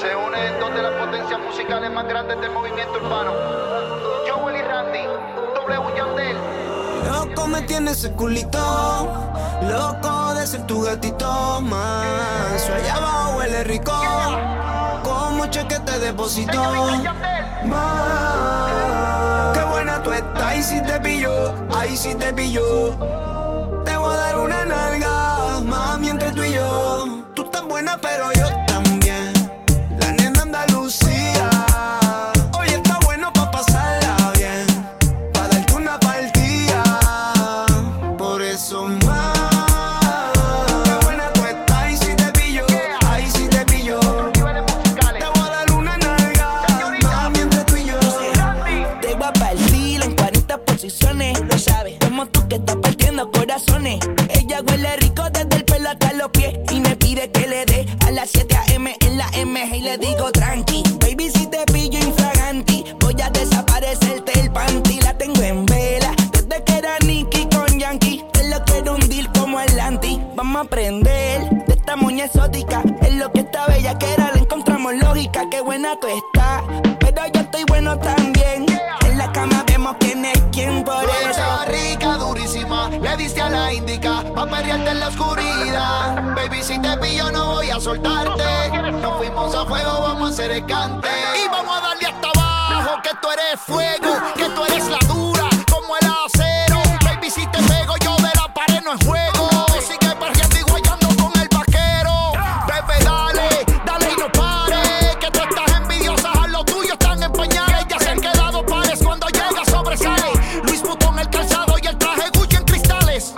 Se unen dos de las potencias musicales más grandes del movimiento urbano. Joel y Randy, W Yandel. Loco me tiene ese culito, loco de ser tu gatito más. Allá abajo huele rico, como cheque te deposito. Más. Qué buena tú estás, y si te pillo, ahí si te pillo. Te voy a dar una nalga, mami, entre tú y yo. Tú estás buena pero yo también. La nena Andalucía. Hoy está bueno pa' pasarla bien, pa' darte una partida. Por eso más. Qué buena tú estás, y si te pillo, ahí si te pillo. Te voy a dar una nalga, mami, entre tú y yo. Te voy a partir en 40 posiciones. Lo sabes, como tú que estás partiendo corazones. Ella huele rico desde el pelo hasta los pies y me pide que le dé a las 7 a.m. en la MG y le digo tranqui. Baby, si te pillo infraganti, voy a desaparecerte el panty. La tengo en vela desde que era Nicky con Yankee. Es lo que era un deal como el anti. Vamos a aprender de esta moña exótica. Es lo que esta bella que era, le encontramos lógica. Qué buena tú estás, pero yo estoy bueno también. En la cama vemos quién es quién, por eso. Esa rica, durísima, le diste a la indica pa' perrearte en la oscuridad. Baby, si te pillo no voy a soltarte. Nos fuimos a fuego, vamos a hacer el cante. Y vamos a darle hasta abajo, que tú eres fuego, que tú eres la dura, como el acero. Baby, si te pego yo de la pared no es juego. Sigue perreando y guayando con el vaquero. Bebé, dale, dale y no pares, que tú estás envidiosa, a lo tuyo están en pañales. Ya se han quedado pares cuando llega sobresale. Luis Butón el calzado y el traje Gucci en cristales.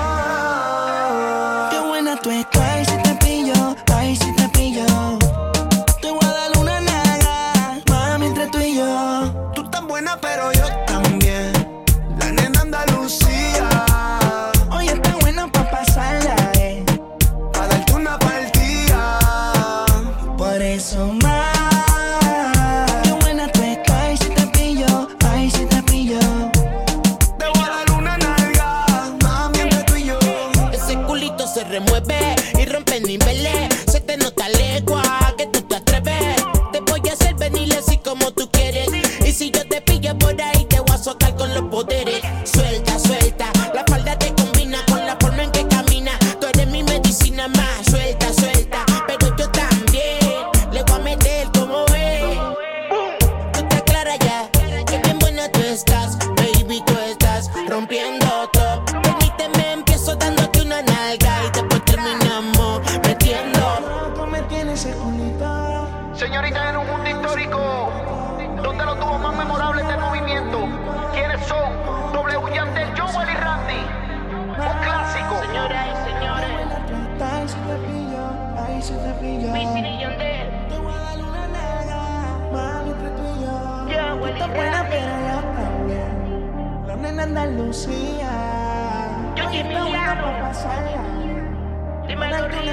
Qué buena tú estás, y si te pillo, ay, si te pillo. Te voy a dar una naga, mami, entre tú y yo. Tú estás buena pero yo también. La nena Andalucía. Hoy está bueno pa' pasarla, Pa' darte una partida. por eso más. Qué buena tú estás, y si te pillo, ay, si te pillo. Te voy a dar una nalga, mami, entre tú y yo. Ese culito se remueve y rompe niveles. Se te nota legua que tú te atreves. Te voy a hacer venir así como tú quieres. Y si yo te pillo por ahí, te voy a azotar con los poderes. Suelta, suelta, la falda te combina con la forma en que camina. Tú eres mi medicina más. Suelta, suelta, pero yo también le voy a meter como ves. Tú estás clara ya, que bien buena tú estás. Baby, tú estás rompiendo todo. Permíteme, empiezo dándote una nalga y después terminamos metiendo. Loco me tiene ese culito. Señorita, en un mundo histórico donde los dúos más memorables del movimiento, ¿quiénes son? W Yandel, Joel y Randy. Un clásico. Señoras y señores, Ay, si te pillo, ay, si te pillo. Wisin y Yandel, Te voy a dar una nalga, mami, entre tú y yo. Ya, Tú estás buena pero yo también. La nena Andalucía. Yo Hoy te está buena llamo. pa' pasarla. dímelo, Tú y